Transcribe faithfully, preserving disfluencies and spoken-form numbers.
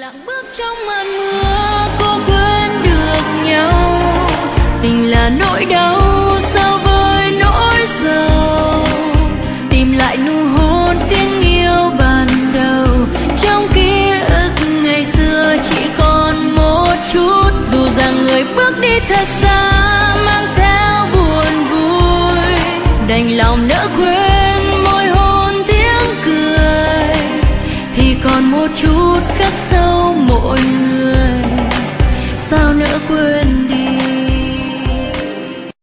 lặng bước trong màn mưa, có quên được nhau. Tình là nỗi đau sao với nỗi sầu, tìm lại nụ hôn tiếng yêu ban đầu. Trong ký ức ngày xưa chỉ còn một chút, dù rằng người bước đi thật xa mang theo buồn vui. Đành lòng nỡ quên môi hôn tiếng cười, thì còn một chút khắc sâu mỗi người.